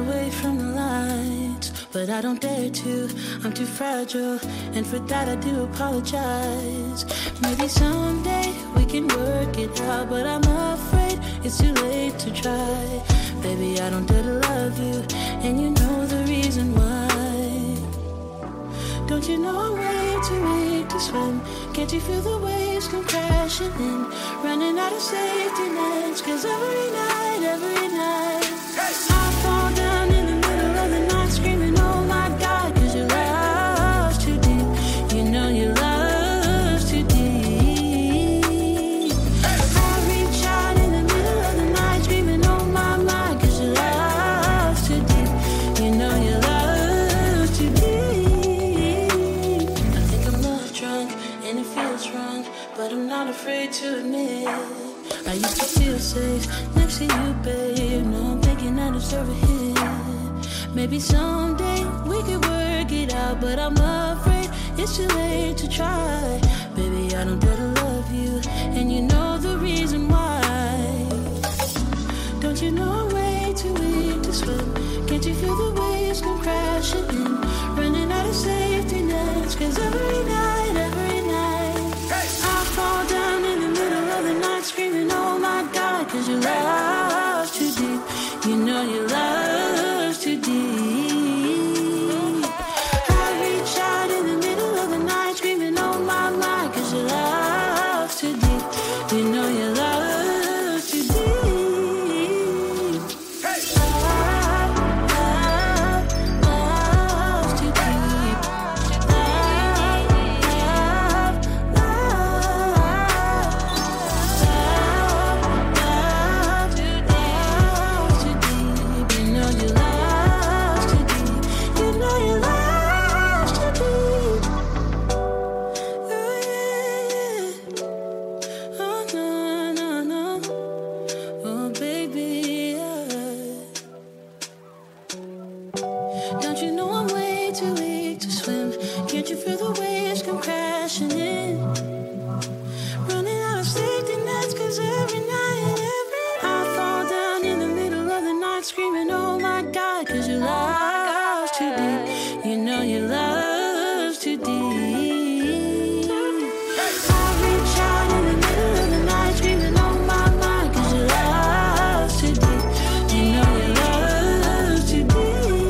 away from the lights, but I don't dare to. I'm too fragile, and for that I do apologize. Maybe someday we can work it out, but I'm afraid it's too late to try. Baby, I don't dare to love you, and you know the reason why. Don't you know I'm way too weak to swim? Can't you feel the waves come crashing in? Running out of safety nets, 'cause every night I fall down in the middle of the night screaming, oh my God, 'cause your love's too deep. You know your love's too deep. I reach out in the middle of the night screaming, oh my, 'cause your love's too deep. You know your love's too deep. I think I'm love drunk and it feels wrong, but I'm not afraid to admit I used to feel safe next to you, babe. Now I'm thinking I deserve a hit. Maybe someday we could work it out, but I'm afraid it's too late to try. Baby, I don't dare to love you, and you know the reason why. Don't you know I'm way too weak to swim? Can't you feel the waves come crashing in? Running out of safety nets, 'cause every night I fall down in the middle of the night screaming, oh my God, 'cause your love's too deep. You know your love's too deep. I reach out in the middle of the night screaming, oh my, 'cause your love's too deep. You know your love's too deep. Hey. Love's too deep. Don't you know I'm way too weak to swim? Can't you feel the waves come crashing in? Running out of safety nets, 'cause every night I fall down in the middle of the night screaming, oh my God, 'cause your love's too deep. You know your love's too deep. I reach out in the middle of the night screaming, oh my, 'cause your love's too deep. You know your love's too deep.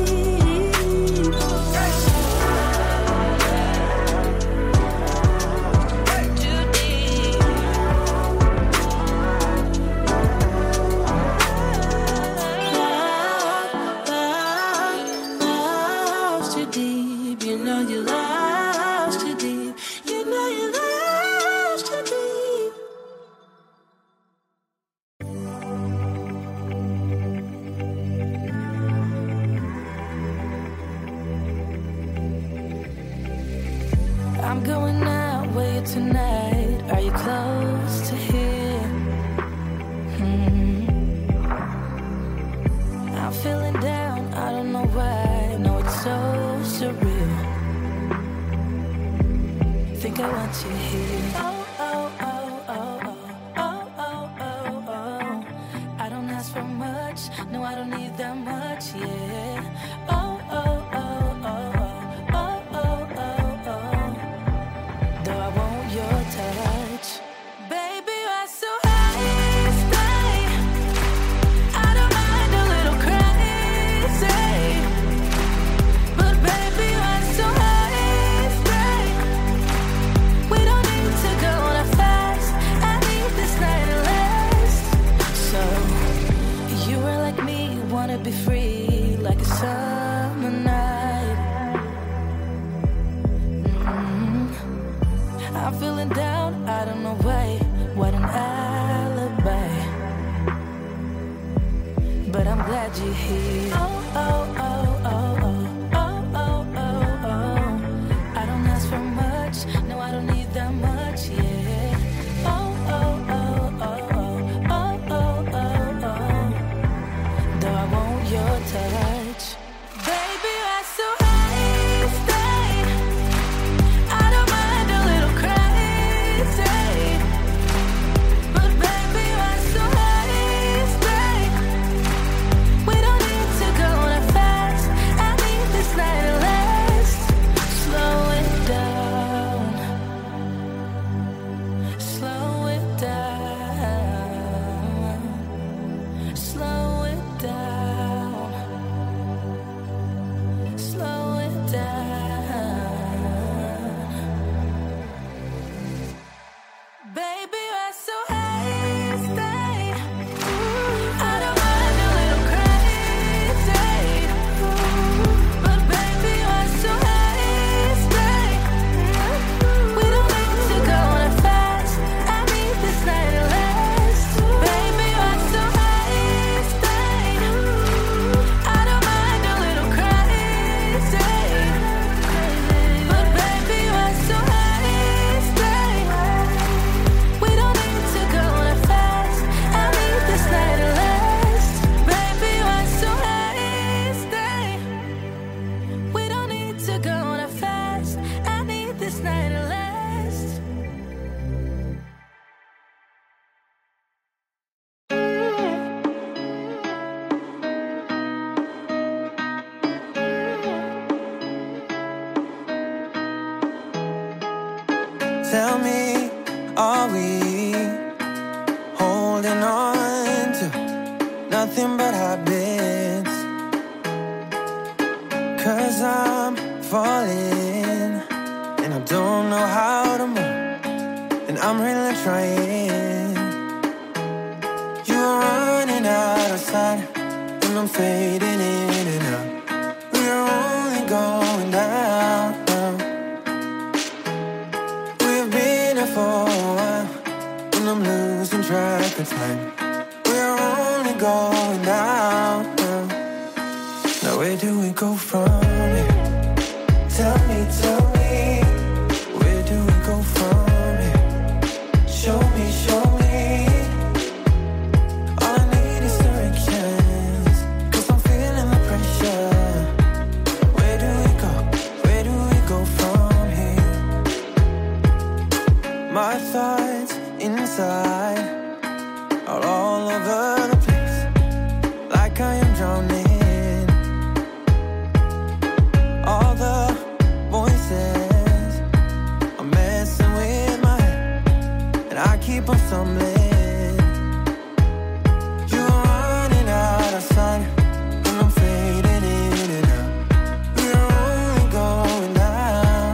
I'm going out with you tonight. Are you close to here? I'm feeling down, I don't know why. No, it's so surreal. Think I want you here. Oh, oh, oh, oh, oh, oh, oh, oh. I don't ask for much, no, I don't need that much, yeah. Oh, oh, oh, oh, oh, oh, oh, oh. Though I want your touch, baby, you're so high, stay. I don't mind a little crazy, but baby, you're so high, stay. We don't need to go that fast. I need this night to last. So you are like me, you wanna be free like a summer night. I'm feeling down, I don't know why. What an alibi. But I'm glad you're here. Oh, oh, oh, oh, oh, oh, oh, oh, oh. I don't ask for much, no, I don't need that much, yeah. Oh, oh, oh, oh, oh, oh, oh, oh, oh. Though I want your touch, baby, you're so high, stay. I don't mind a little crazy, but baby, you're so high, stay. We don't need to go Tell me, are we holding on to nothing but habits? 'Cause I'm falling and I don't know how to move, and I'm really trying. You're running out of sight and I'm fading in and out. We're only going down. We've been here for a while and I'm losing track of time. We're only going down. Now where do we go from here? Tell me, where do we go from here? Show me, all I need is directions, 'cause I'm feeling the pressure. Where do we go from here? My thoughts inside are all over the place, like I am drowning. All the voices are messing with my head, and I keep on stumbling. You're running out of sight, and I'm fading in and out. We're only going down.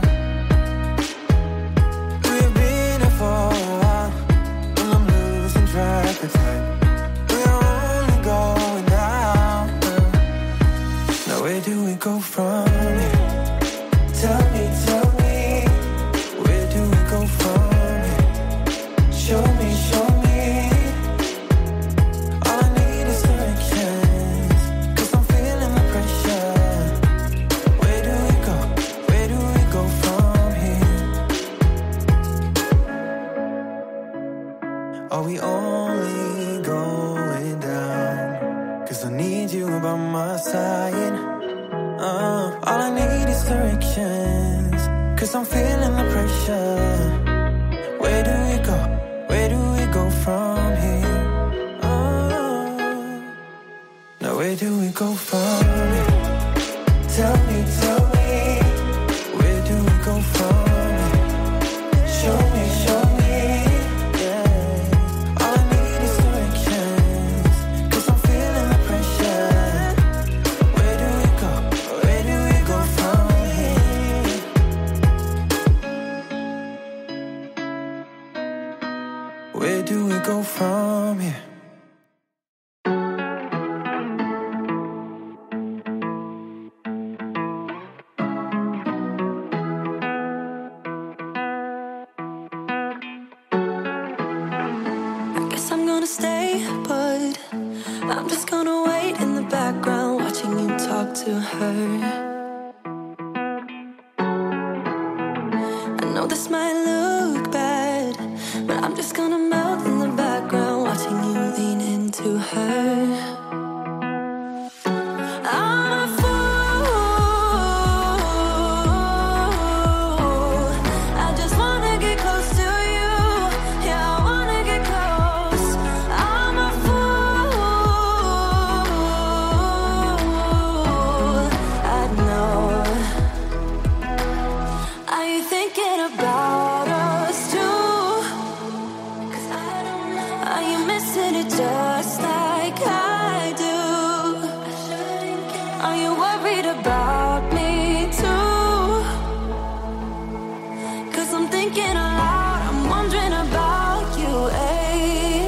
We've been here for a while, and I'm losing track of time. We're only going down. Now where do we go from here? Tell me, where do we go from here? Show me, all I need is directions, 'cause I'm feeling the pressure. Where do we go from here? Are we only going down? 'Cause I need you by my side. All I need is directions, 'cause I'm feeling the pressure. Where do we go from here? Now where do we go from here? Tell me, where do we go from here? Show me, yeah. All I need is directions, 'cause I'm feeling the pressure. Where do we go from here? Where do we go from here? I guess I'm gonna stay, but I'm just gonna wait in the background, watching you talk to her. I know this might look bad, but I'm just gonna melt in the background, watching you lean into her. I'm a fool. I just wanna get close to you. Yeah, I wanna get close. I'm a fool. I know. Are you thinking about us too? 'Cause I don't know. Are you missing it just like I do? Are you worried about me too? 'Cause I'm thinking aloud, I'm wondering about you, eh?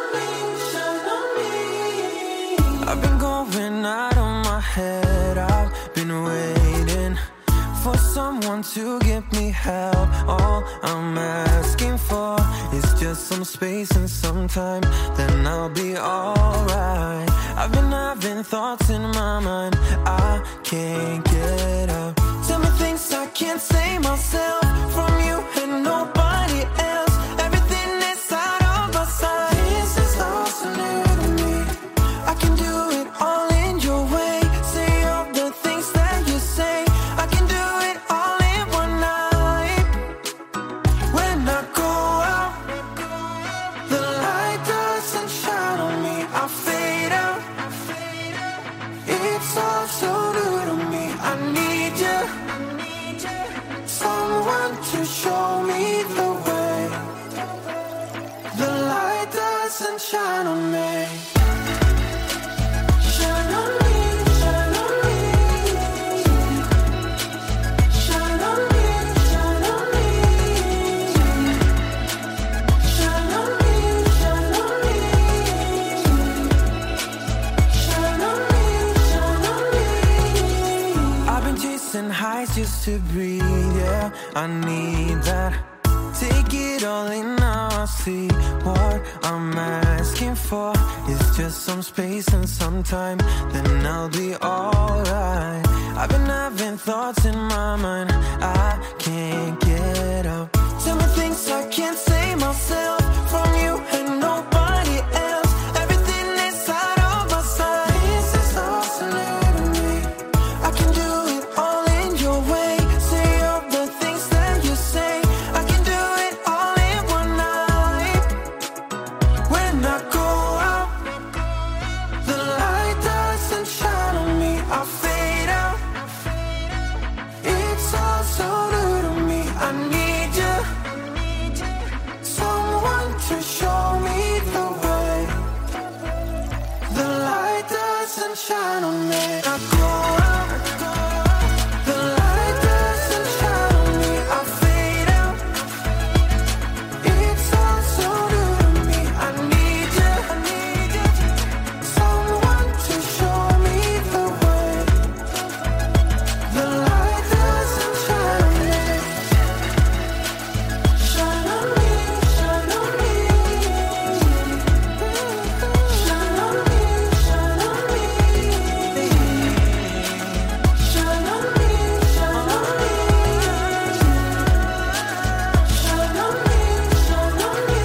I've been going out of my head. I've been waiting for someone to give me help. All I'm asking for is just some space and some time, then I'll be alright. I've been having thoughts in my mind I can't get out. Tell me things I can't say myself from you and nobody else. Everything is out of my sight. This is all so new to me. I can do it all in your way. Say all the things that you say. I can do it all in one night. When I go out, the light doesn't shine on me. I fade out. It's all so new to me. I need you, someone to show me the way. The light doesn't shine on me. Shine on me, shine on me. Shine on me, shine on me. Shine on me, shine on me. Shine on me, shine on me. I've been chasing highs just to breathe, yeah, I need that. Take it all in now, I see what I'm asking for is just some space and some time, then I'll be alright. I've been having thoughts in my mind I can't get out. Tell me things I can't say myself from you and nobody else. Everything is out of my sight. This is all so new to me. I can do it all in your way. Say all the things that you say. I can do it all in one night. When I go out, the light doesn't shine on me. I fade out. It's all so new to me. I need you, someone to show me the way. The light doesn't shine on me. I go out, the light doesn't shine on me. I fade out. It's all so new to me. I need you, someone to show me the way. The light doesn't shine on me. Shine on me, shine on me. Shine on me, shine on me. Shine on me, shine on me. Shine on me, shine on me.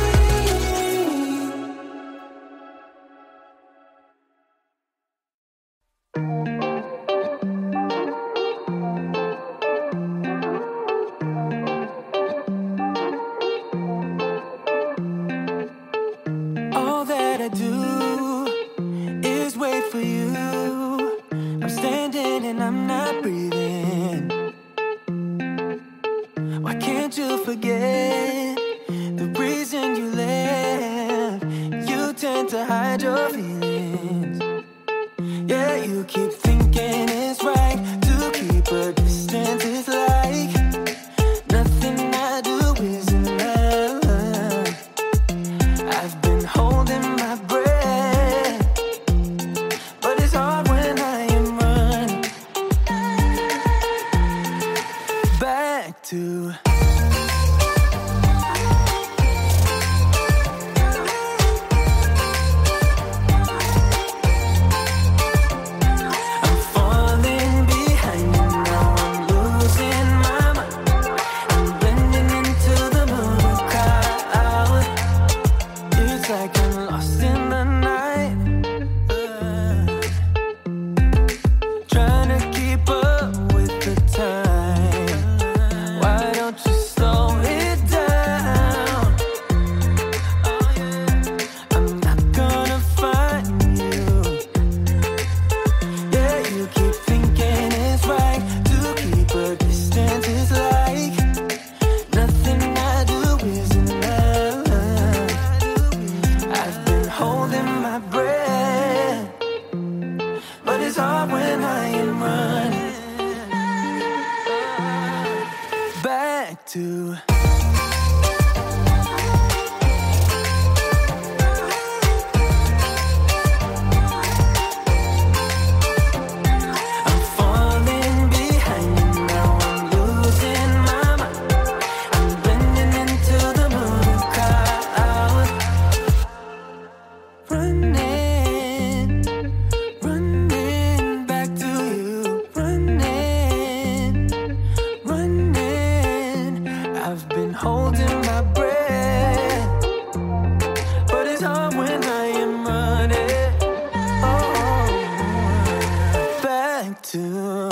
All that I do is wait for you. I'm standing and I'm not breathing. Why can't you forget the reason you left? You tend to hide your feelings. Yeah, you keep thinking it's right to keep a distance. It's like nothing I do is enough. I've been holding my breath, but it's hard when I am running back to. I'm falling behind you now. I'm losing my mind. I'm blending into the moving crowd. It's like I'm lost in the night. Trying to keep up with the time. Why don't you slow it down? I'm not gonna find you. Yeah, you keep thinking it's right to keep a distance. It's like nothing I do is enough. I've been holding time when I am running. Oh, back to.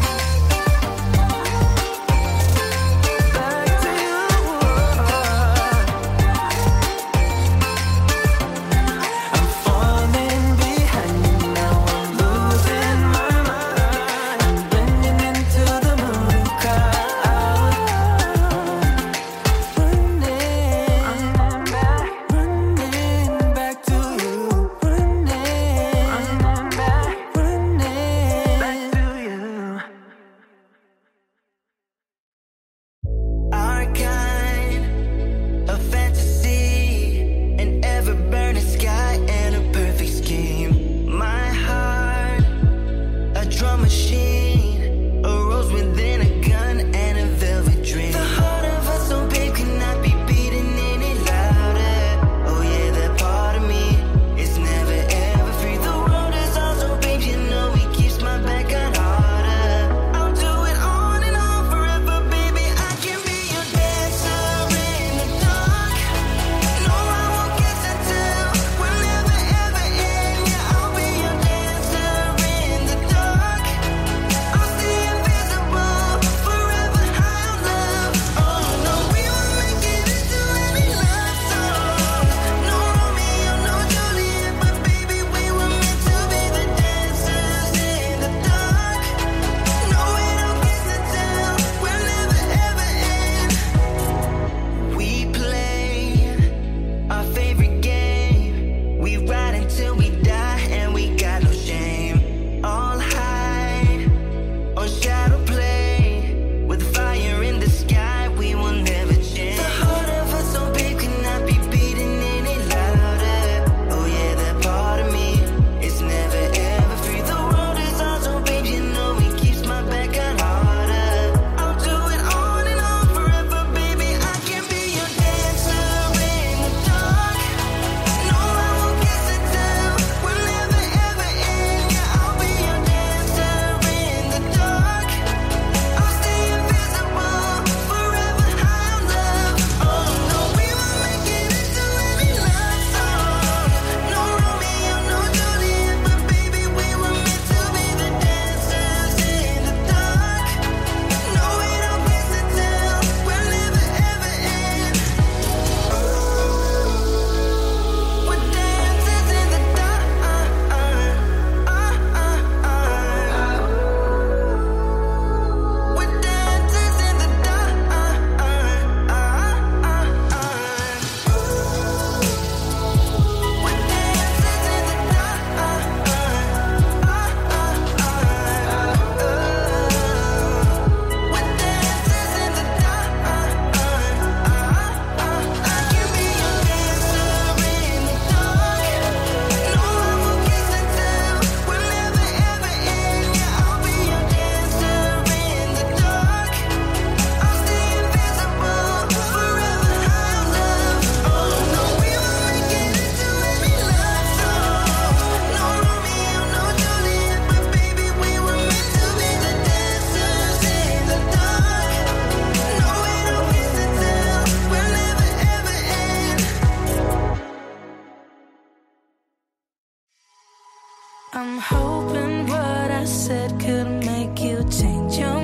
I'm hoping what I said could make you change your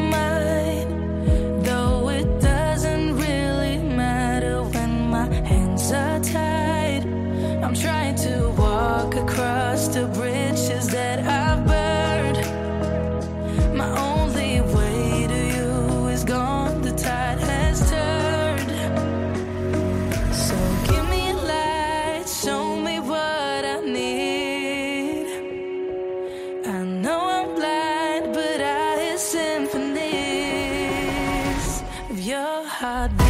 mind, though it doesn't really matter when my hands are tied. I'm trying to walk across the bridges that I've burned. My only way to you is gone, the tide has turned. So give me a light, show me what I need. I know I'm blind, but I hear symphonies of your heartbeat.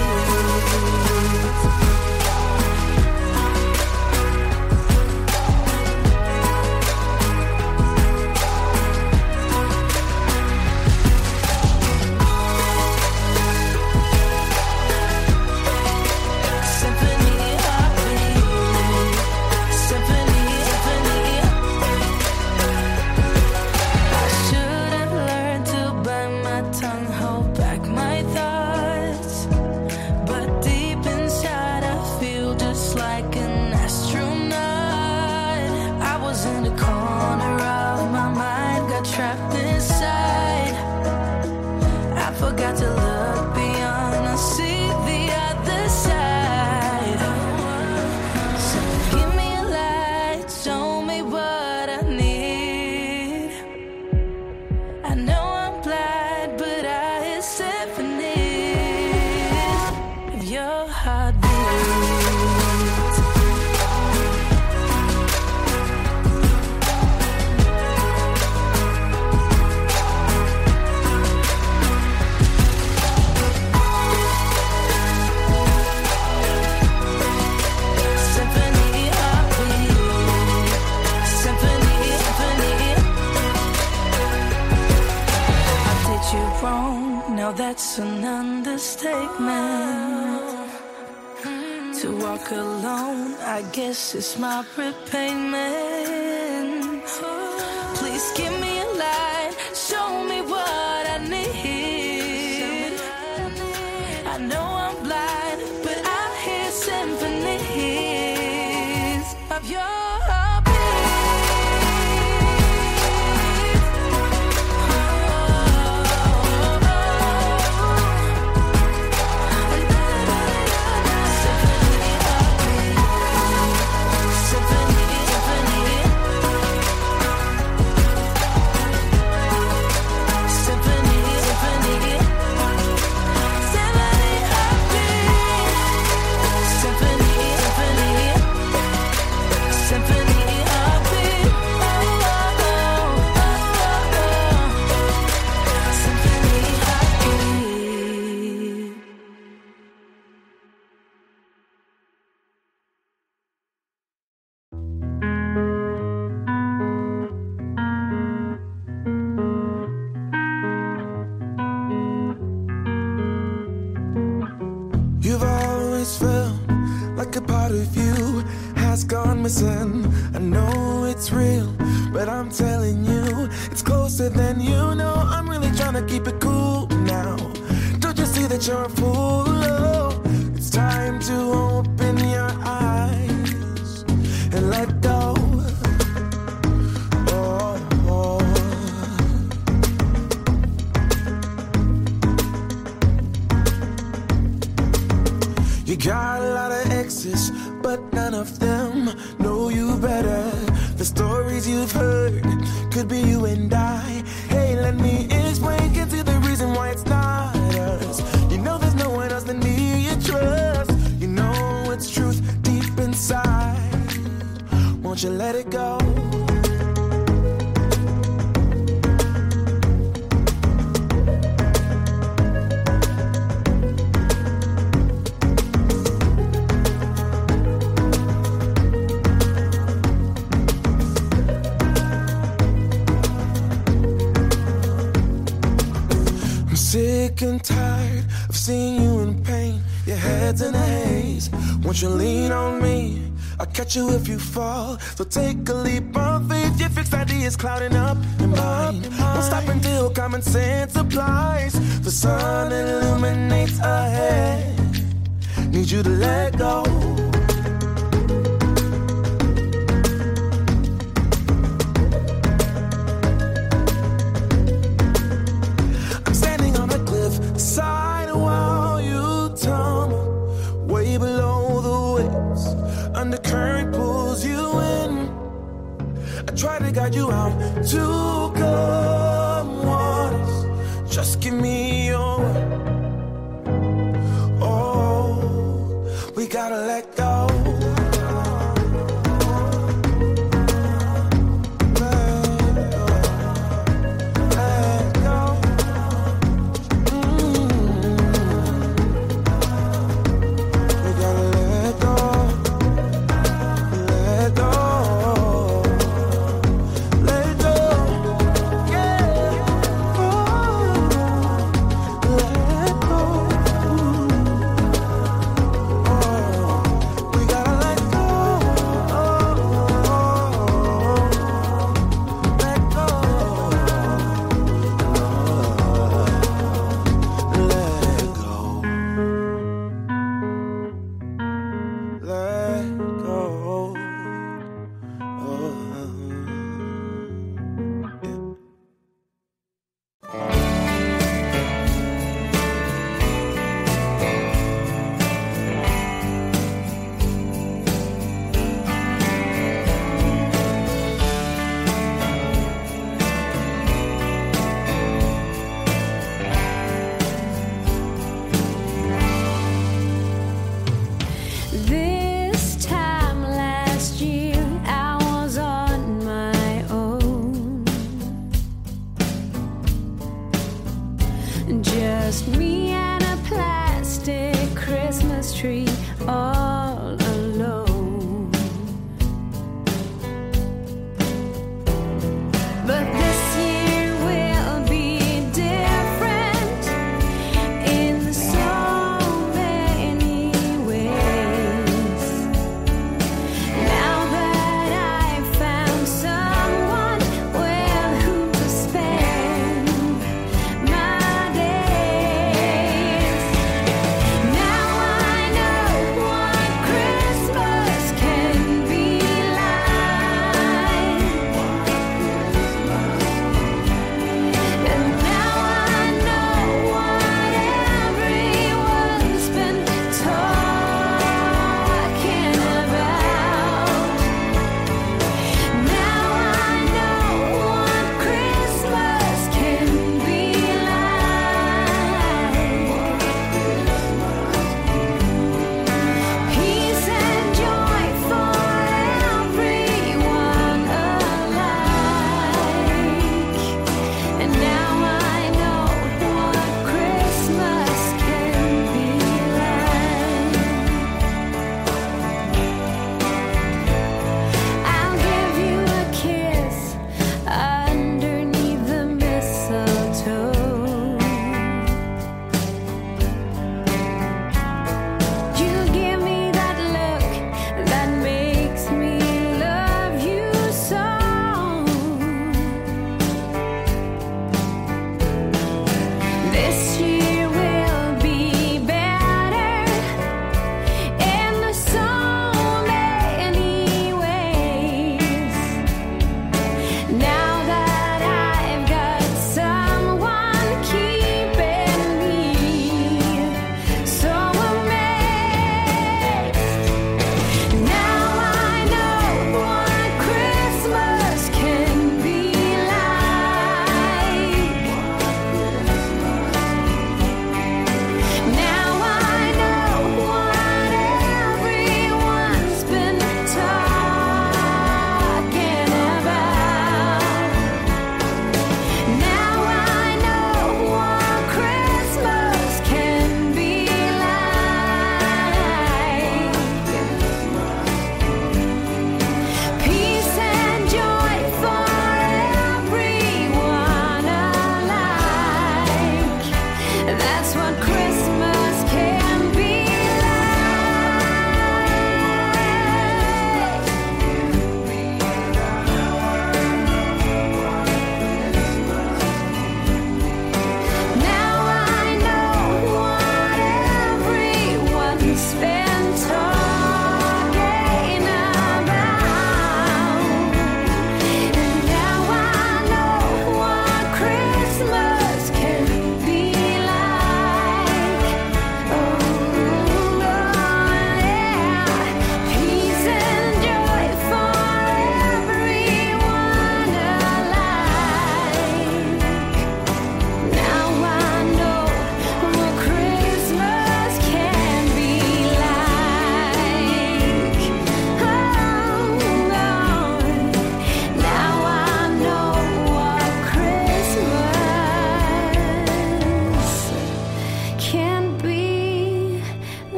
forgot to look beyond. I see the other side. So give me a light, show me what I need. I know I'm blind, but I hear symphonies of your heartbeat. Now that's an understatement. To walk alone, I guess it's my repayment. Please give me a light, show me what I need. I know I'm blind, but I hear symphonies of your missing. I know it's real, but I'm telling you, it's closer than you know. I'm really trying to keep it cool now. Don't you see that you're a fool? Oh, it's time to open your eyes and let go. Oh, oh. You got a lot of exes, but none of them know you better. The stories you've heard could be you and I. Hey, let me explain, get to the reason why it's not us. You know there's no one else than me you trust. You know it's truth deep inside. Won't you let it go? Sick and tired of seeing you in pain. Your head's in a haze. Won't you lean on me? I'll catch you if you fall. So take a leap of faith. Your fixed ideas clouding up your mind. Won't stop until common sense applies. The sun illuminates ahead. Need you to let go. Side while you tumble way below the waves. Undercurrent pulls you in. I try to guide you out to calm waters. Just give me your word. Oh, we gotta let go.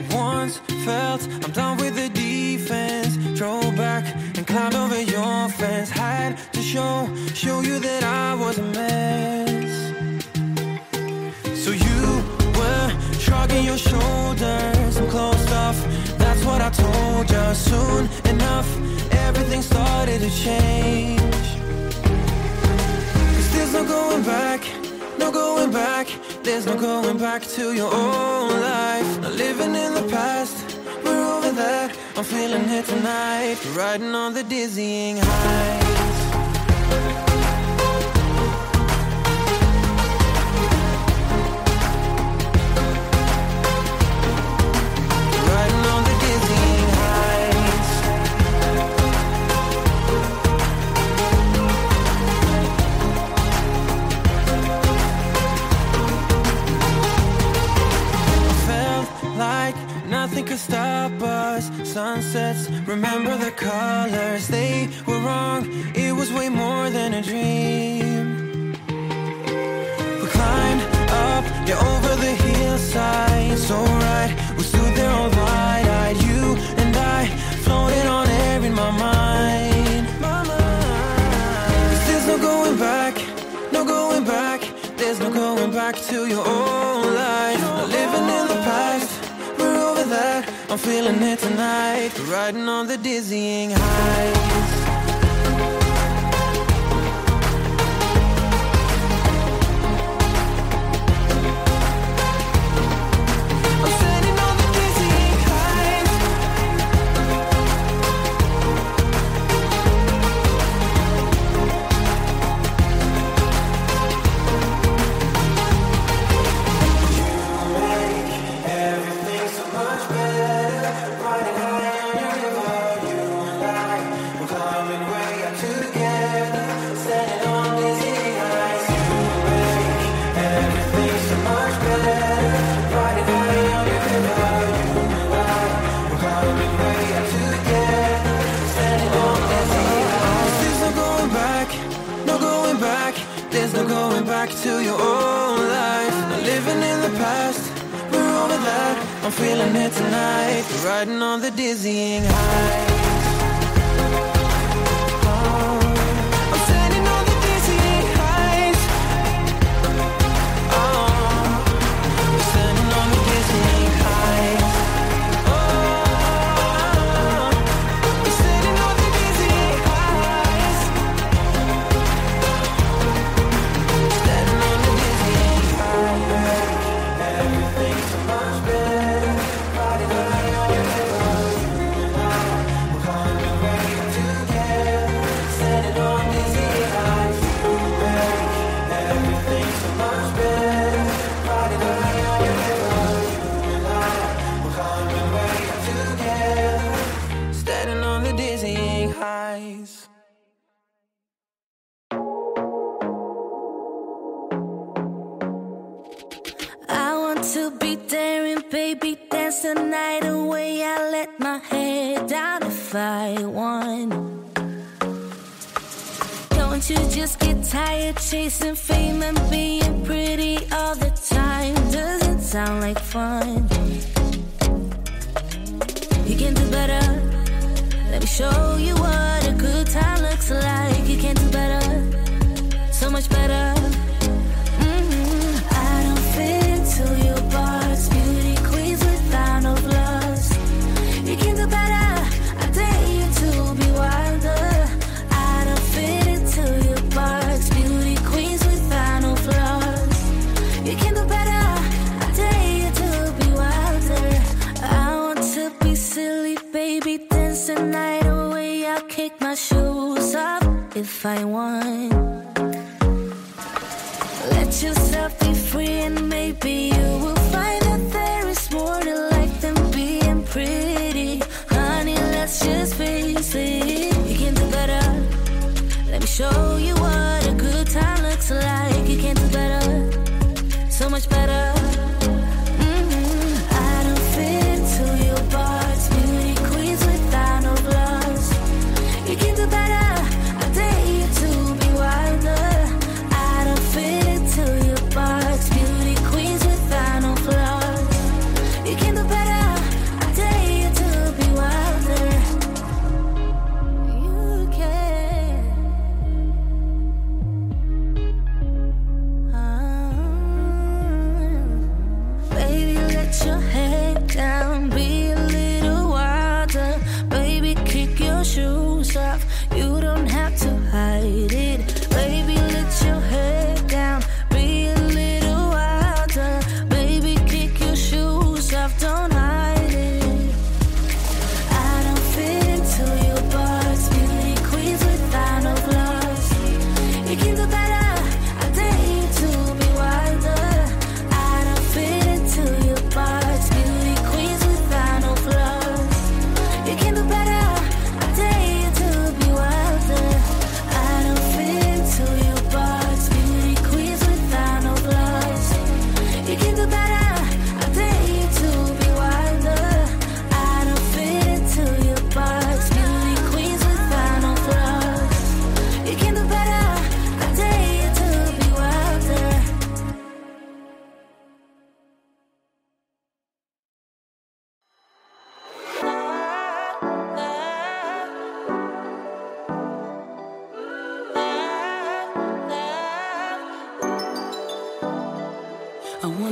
once felt. I'm done with the defense. Drove back and climbed over your fence. Had to show you that I was a mess. So you were shrugging your shoulders. I'm closed off, that's what I told you. Soon enough, everything started to change. 'Cause there's no going back, no going back. There's no going back to your old life. Not living in the past, we're over that. I'm feeling it tonight, riding on the dizzying heights. Riding on the dizzying heights. Felt like nothing could stop us. Sunsets, remember the colors. They were wrong, it was way more than a dream. We climbed up, yeah, over the hillside. So right, we stood there all wide-eyed. You and I floated on air in my mind. 'Cause there's no going back, no going back. There's no going back to your old life. Not living in the past, we're over that. I'm feeling it tonight, riding on the dizzying heights. I'm standing on the dizzying heights. Everything so much better, riding high on your river. You and I, we're climbing way up together, standing on dizzy heights. You make everything so much better, riding high on your river. You and I, we're climbing way up together, standing on dizzy heights. There's no going back, no going back. There's no going back to your old life. Not living in the past, we're over that. I'm feeling it tonight, riding on the dizzying heights. I'm standing on the dizzying heights. I'm standing on the dizzying heights. I'm standing on the dizzying heights. Standing on the dizzying heights. Everything's so much better, riding high on your river. You and I, we're climbing way up together, standing on dizzy heights. You make everything so much better, riding high on your river. You and I, we're climbing way up together, standing on the dizzying heights. I want to be daring, baby, dance the night away. I let my head down if I won. Don't you just get tired chasing fame and being pretty all the time? Doesn't sound like fun. You can do better. Let me show you what a good time looks like. You can do better, so much better. I don't fit into your box. Beauty queens without no flaws. You can do better. I dare you to be wilder. I don't fit into your box. Beauty queens without no flaws. You can do better. I dare you to be wilder. I want to be silly, baby, dance the night away. I'll kick my shoes off if I want. Let yourself be free and maybe you will find that there is more to life than being pretty. Honey, let's just face it. You can do better. Let me show you what a good time looks like. You can do better, so much better. I don't fit into your box. Beauty queens without no flaws. You can do better. I dare you to be wilder. I don't fit into your box. Beauty queens without no flaws. You can do better.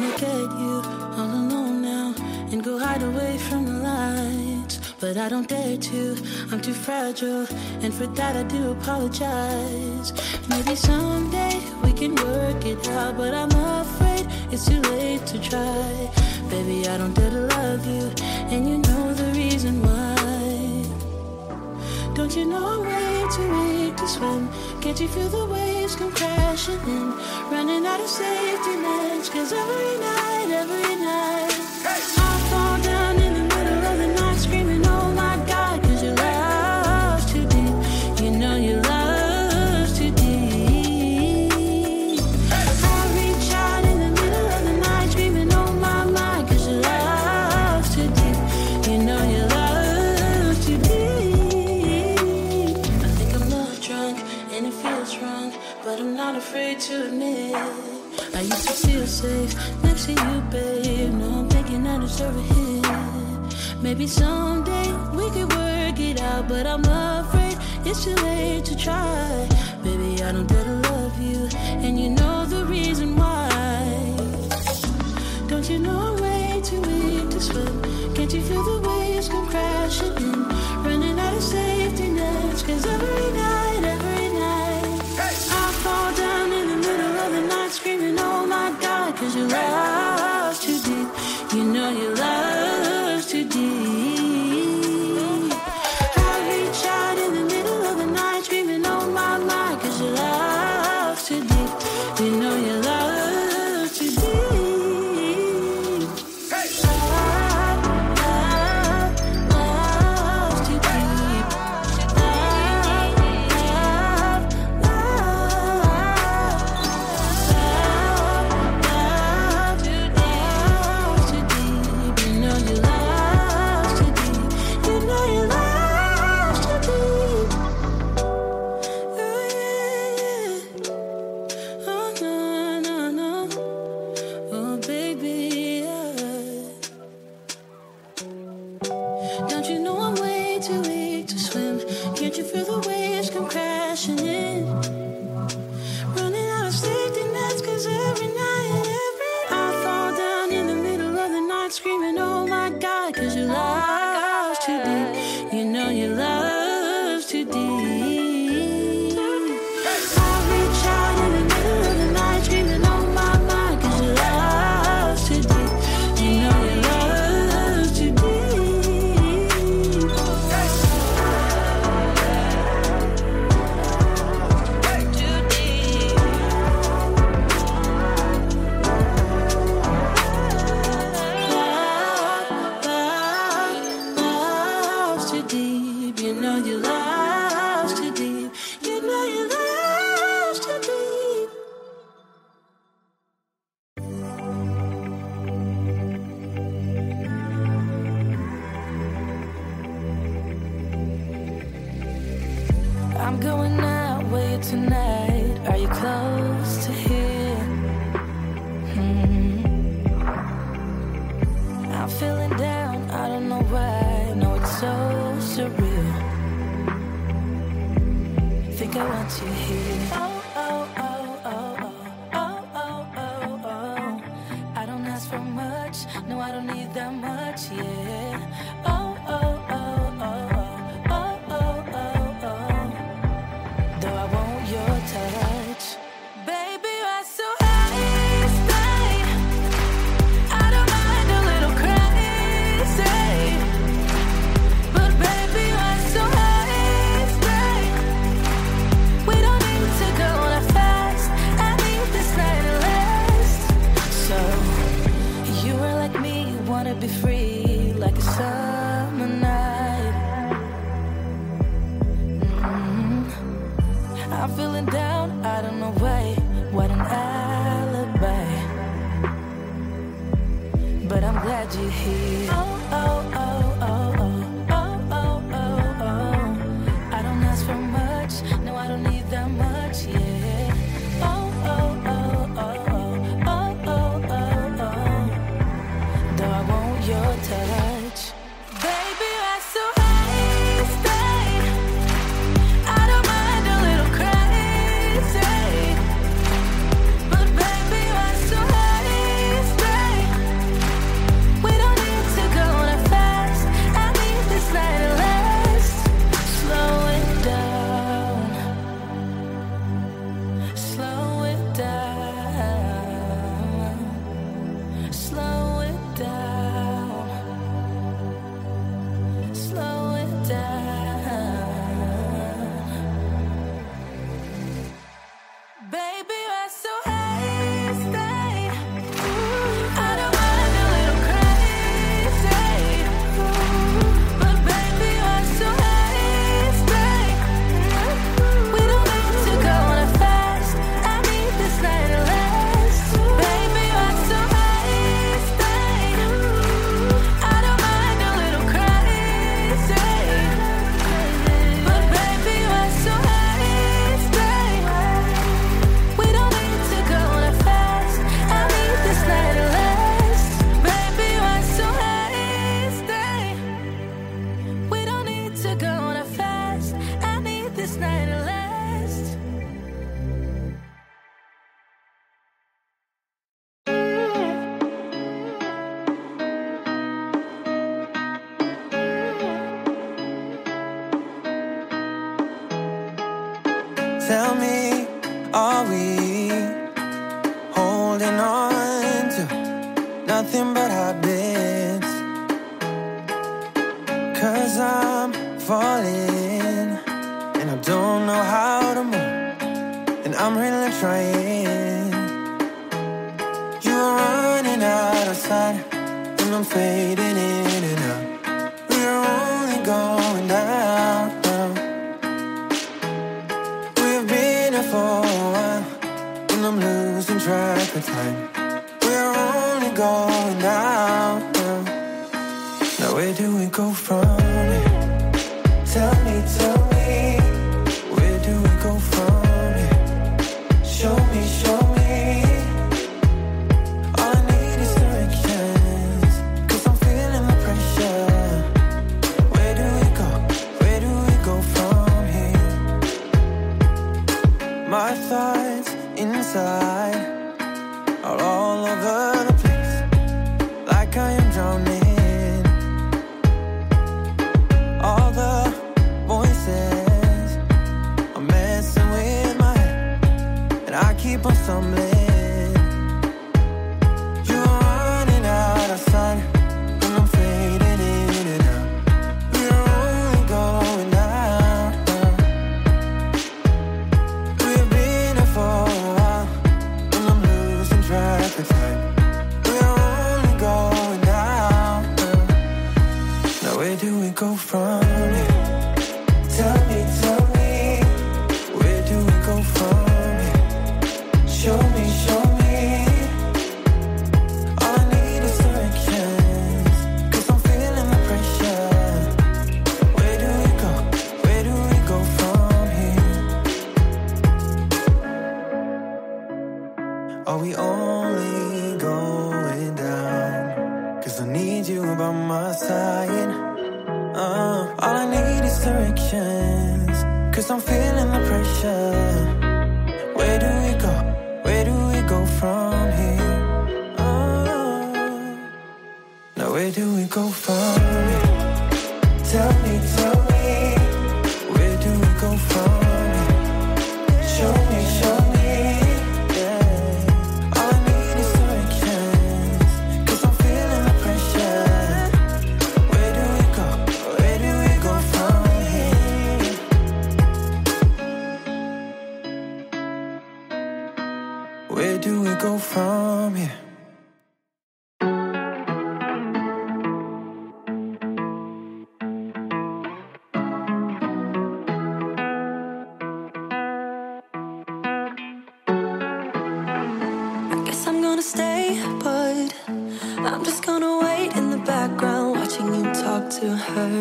look at you all alone now and go hide away from the lights. But I don't dare to, I'm too fragile, and for that I do apologize. Maybe someday we can work it out, but I'm afraid it's too late to try. Baby, I don't dare to love you, and you know the reason why. Don't you know I'm way too weak to swim? Can't you feel the waves come crashing in? Running out of safety nets, 'cause every night hey! I fall down in the middle of the night screaming, oh my God, 'cause your love's too deep. You know your love's too deep. I reach out in the middle of the night screaming, oh my, 'cause your love's too deep. You know your love's too deep. I think I'm love drunk and it feels wrong, but I'm not afraid to admit I used to feel safe next to you, babe. No, I'm thinking I deserve a hit. Maybe someday we could work it out, but I'm afraid it's too late to try. Baby, I don't dare to love you, and you know the reason why. Don't you know I'm way too weak to swim? Can't you feel the waves come crashing in? Running out of safety nets, 'cause every night hey! I fall down in the middle of the night screaming, oh my God, 'cause your love's too deep. You know your love's too deep. I reach out in the middle of the night screaming, oh my, 'cause your love's too deep. You know your love's too deep. Hey! Love's too deep. Don't you know I'm way too weak to swim? Can't you feel the waves come crashing in? Running out of safety nets, 'cause every night I fall down in the middle of the night screaming, oh my God, 'cause your love's too deep. You know your love's too deep. I reach out in the middle of the night screaming, oh my, 'cause your love's too deep. You know your love's too deep. I'm going out with you tonight. Are you close to here? I'm feeling down, I don't know why. No, it's so surreal. Think I want you here. Oh, oh, oh, oh, oh, oh, oh, oh. I don't ask for much, no, I don't need that much, yeah. Oh, oh, oh, oh, oh. Touch. Baby, you're so icy. I don't mind a little crazy, but baby, you're so icy. We don't need to go that fast. I need this night to last. So you are like me, you wanna be free like a summer night. I'm feeling down, I don't know why. What an alibi. But I'm glad you're here. Oh, oh, oh, oh, oh, oh, oh, oh, oh. I don't ask for much, no, I don't need that much, yeah. Oh, oh, oh, oh, oh, oh, oh, oh, oh. Though I want your touch. Baby, you're so crazy. But baby, you're so high. Tell me, are we holding on to nothing but habits? 'Cause I'm falling and I don't know how to move, and I'm really trying. You're running out of sight and I'm fading in and out. We're only going down. We've been here for a while and I'm losing track of time. We're only going down. Now where do we go from here? Tell me, where do we go from here? Show me, all I need is directions, 'cause I'm feeling the pressure. Where do we go from here? My thoughts inside are all over the place, like I am drowning. All the voices are messing with my head, and I keep on stumbling. You're running out of sight and I'm fading in and out. We're only going down. We've been here for a while and I'm losing track of time. We're only going down. Now where do we go from here? Tell me, where do we go from here? Show me, all I need is directions, 'cause I'm feeling the pressure. Where do we go from here? Are we only going down? 'Cause I need you by my side. All I need is directions, 'cause I'm feeling the pressure. Where do we go from here? Now where do we go from here? Tell me, where do we go from here? Show me, yeah. All I need is directions, 'cause I'm feeling the pressure. Where do we go from here? Where do we go from here? I guess I'm gonna stay, but I'm just gonna wait in the background, watching you talk to her.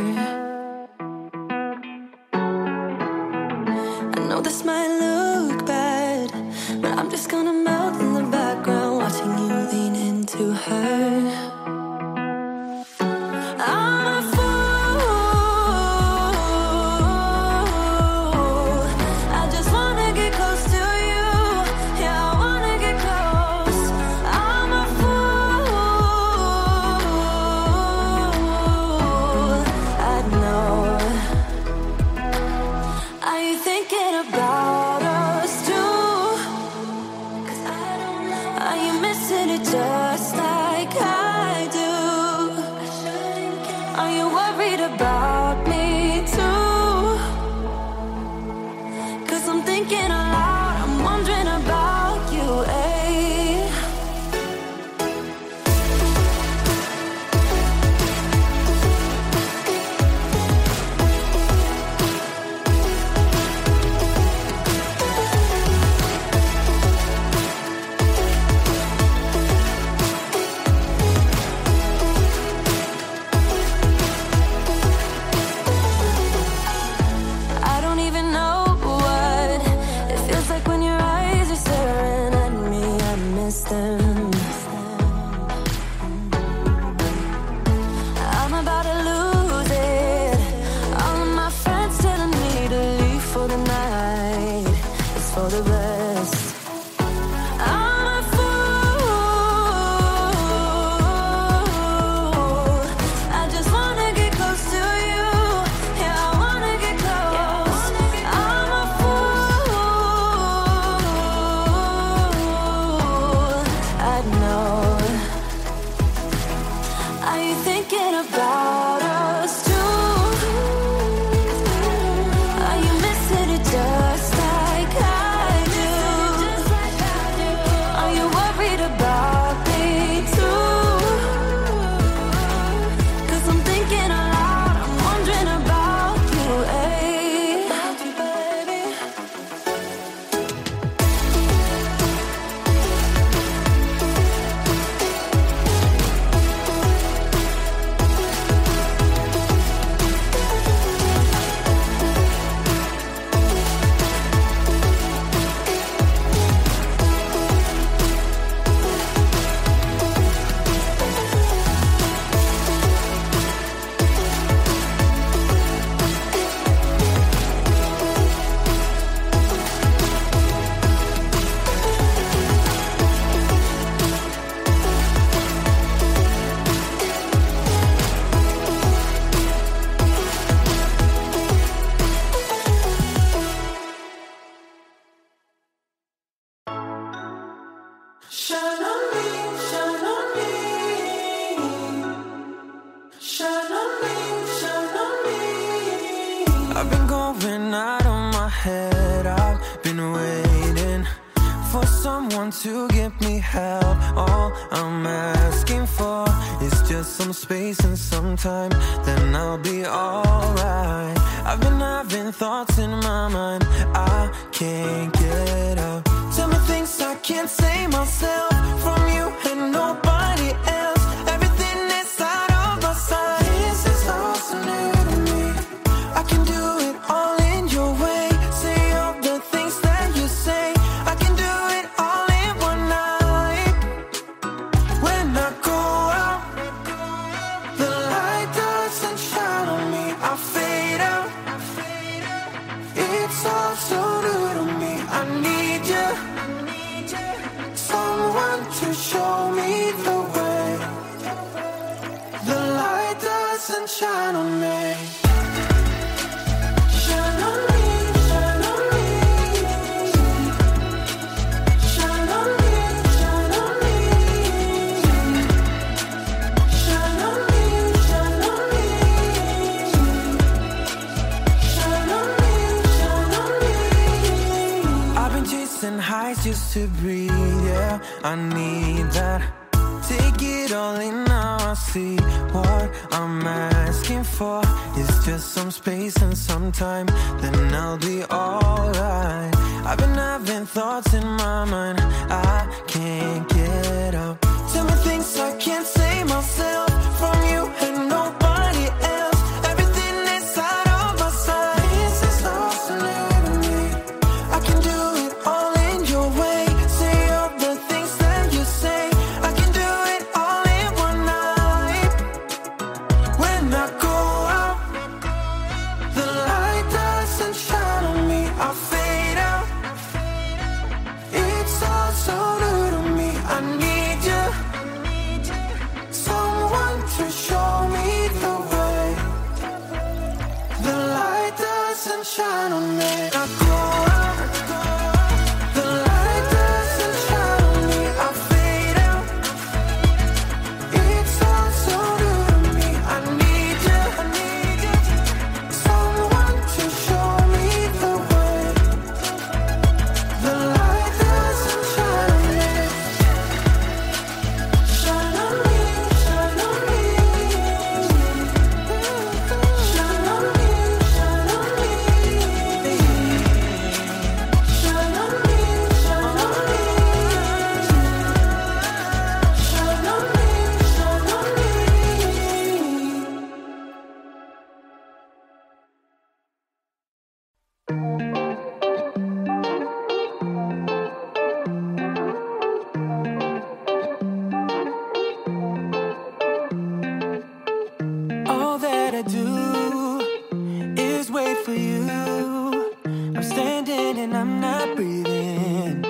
I know this might look bad, but I'm just gonna melt in the background, watching you lean into her. I'm a fool. I just wanna get close to you. Yeah, I wanna get close. I'm a fool. I know. Are you thinking about us too? 'Cause I don't know. Are you missing it just like I do? Are you worried about me too? 'Cause I'm thinking aloud, I'm wondering about you, eh? I don't even know what it feels like when your eyes are staring at me. I miss them. I'm about to lose it. All of my friends telling me to leave for the night. It's for the best. I'm a fool. I just wanna get close to you. Yeah, I wanna get close. I'm a fool. for someone to give me help. All I'm asking for is just some space and some time, then I'll be alright. I've been having thoughts in my mind I can't get out. Tell me things I can't say myself, from you and nobody else. Everything is out of my sight. This is all so new to me. I can do it all in your way. Say all the things that you say. I can do it all in one night. When I go out, the light doesn't shine on me. I fade out. It's all so new to me. I need you, someone to show me the way. The light doesn't shine on me. Shine on me, shine on me. Shine on me, shine on me. Shine on me, shine on me. Shine on me, shine on me. I've been chasing highs just to breathe, yeah, I need that. Take it all in now, I see what I'm asking for is just some space and some time, then I'll be alright. I've been having thoughts in my mind I can't get out. Tell me things I can't say myself, from you and nobody else. Everything is out of my sight. This is all so new to me. I can do it all in your way. Say all the things that you say. I can do it all in one night. When I go out, the light doesn't shine on me. I fade out. It's all so new to me. I need you, someone to show me the way. The light doesn't shine on me. I go out, the light doesn't shine on me. I fade out. It's all so new to me. I need you, someone to show me the way. The light doesn't shine on me. Shine on me, shine on me. Shine on me, shine on me. Shine on me, shine on me. Shine on me, shine on me. All that I do is wait for you. I'm standing and I'm not breathing.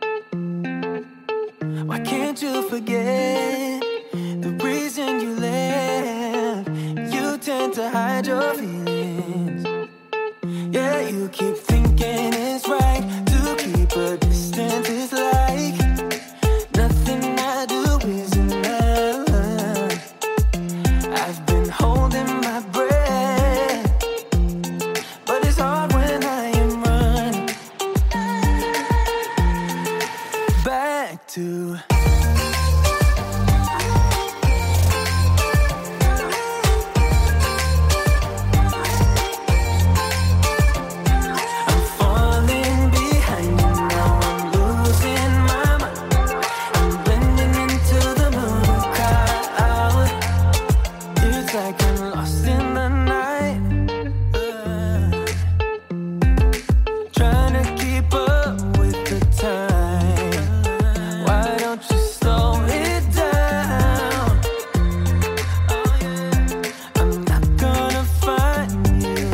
Why can't you forget the reason you left? You tend to hide your feelings. Yeah, you keep thinking it's right to keep a distance. It's like nothing I do is enough. I've been holding my breath, but it's hard when I am running back to. I'm falling behind you now, I'm losing my mind. I'm blending into the moving crowd. It's like I'm lost in the night, trying to keep up with the time. Why don't you slow it down? I'm not gonna find you.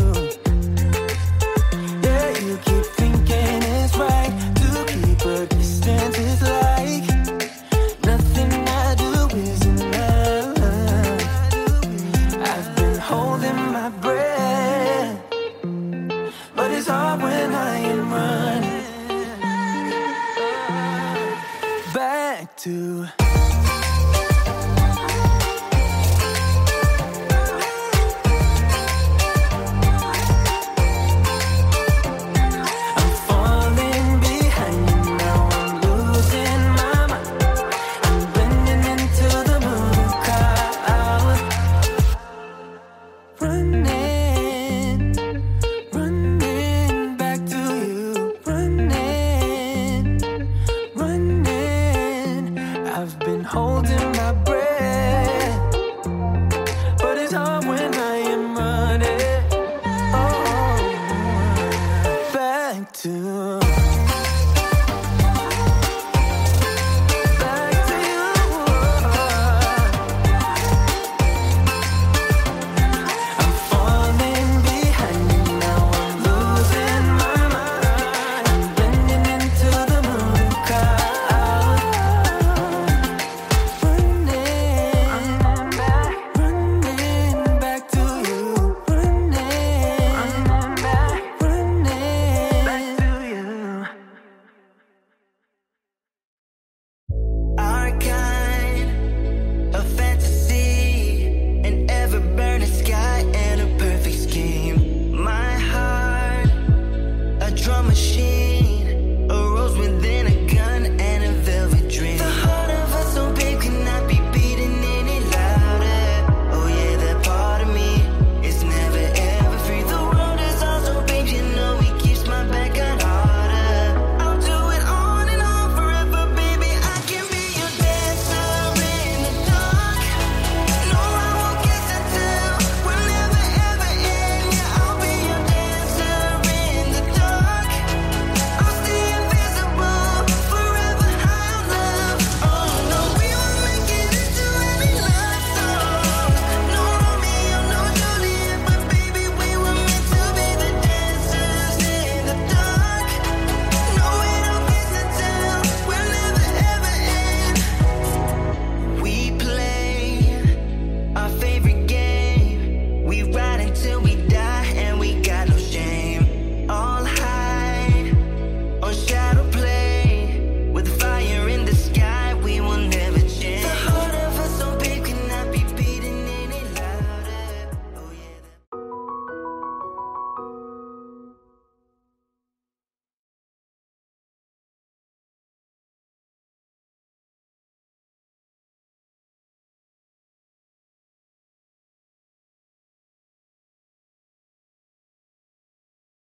Yeah, you keep thinking it's right to keep a distance. It's like nothing I do is enough. I've been holding my breath, but it's hard when I am running back to.